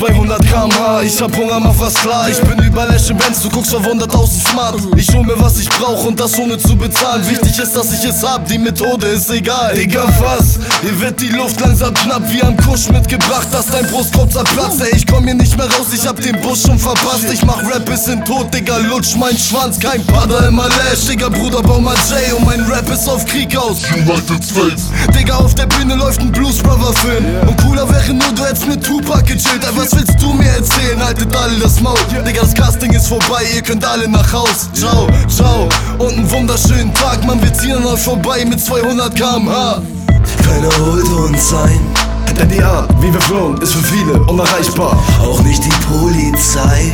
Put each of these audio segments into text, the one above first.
200 km/h, ich hab Hunger, mach was klar. Ich bin über Benz, du guckst verwundert außen smart. Ich hol mir was ich brauch und das ohne zu bezahlen. Wichtig ist, dass ich es hab, die Methode ist egal. Digga, was? Hier wird die Luft langsam knapp, wie am Kusch mitgebracht, dass dein Brustkorb zerplatzt. Ey, ich komm hier nicht mehr raus, ich hab den Bus schon verpasst. Ich mach Rap bis in Tod, Digga, lutsch mein Schwanz. Kein Pader im Lash, Digga, Bruder, bau mal J. Und mein Rap ist auf Krieg aus. United States. Digga, auf der Bühne läuft ein Blues Brother Film. Und cooler wäre nur, du hättest mit Tupac gechillt. Ey, was willst du mir erzählen? Haltet alle das Maul. Digga, das Casting ist vorbei, ihr könnt alle nach Haus. Ciao, ciao. Und einen wunderschönen Tag, man, wir ziehen an euch vorbei mit 200 km/h. Keiner holt uns ein, Denn die Art, wie wir flohen, ist für viele unerreichbar. auch nicht die Polizei.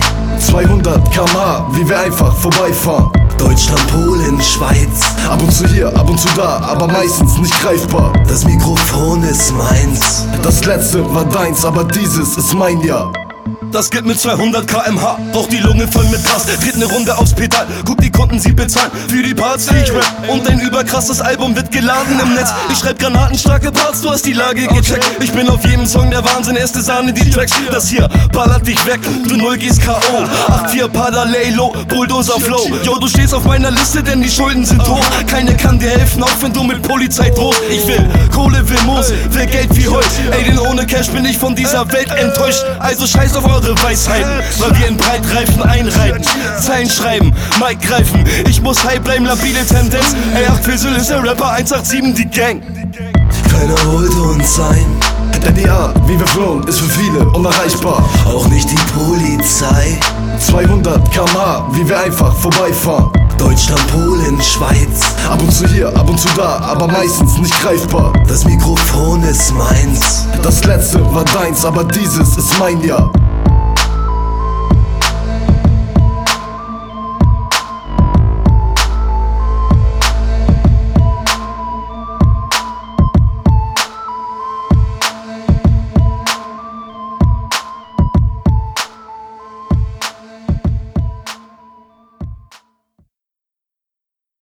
200 km/h, wie wir einfach vorbeifahren. Deutschland, Polen, Schweiz. Ab und zu hier, ab und zu da, aber meistens nicht greifbar. Das Mikrofon ist meins. Das letzte war deins, aber dieses ist mein Jahr. Das geht mit 200 km/h, braucht die Lunge voll mit Gas. Dreht ne Runde aufs Pedal, guck die Kunden, sie bezahlen für die Parts, die ich rap. Und ein überkrasses Album wird geladen im Netz. Ich schreib granatenstarke Parts, du hast die Lage gecheckt. Ich bin auf jedem Song der Wahnsinn, erste Sahne, die Tracks. Das hier ballert dich weg, du null gehst K.O. 8-4 Parallelo, Bulldozer Flow. Yo, du stehst auf meiner Liste, denn die Schulden sind hoch. Keine kann dir helfen, auch wenn du mit Polizei drohst. Ich will Kohle, will Moos, will Geld wie Holz. Ey, denn ohne Cash bin ich von dieser Welt enttäuscht. Also scheiß auf eure Weisheiten, weil wir in Breitreifen einreiten. Zeilen schreiben, Mic greifen. Ich muss high bleiben, labile Tendenz. Ey, 8-4 ist der Rapper, 187 die Gang. Keiner holt uns ein, Denn die Art, wie wir flohen, ist für viele unerreichbar. auch nicht die Polizei. 200 km/h, wie wir einfach vorbeifahren. Deutschland, Polen, Schweiz. Ab und zu hier, ab und zu da, aber meistens nicht greifbar. Das Mikrofon ist meins. Das letzte war deins, aber dieses ist mein Jahr.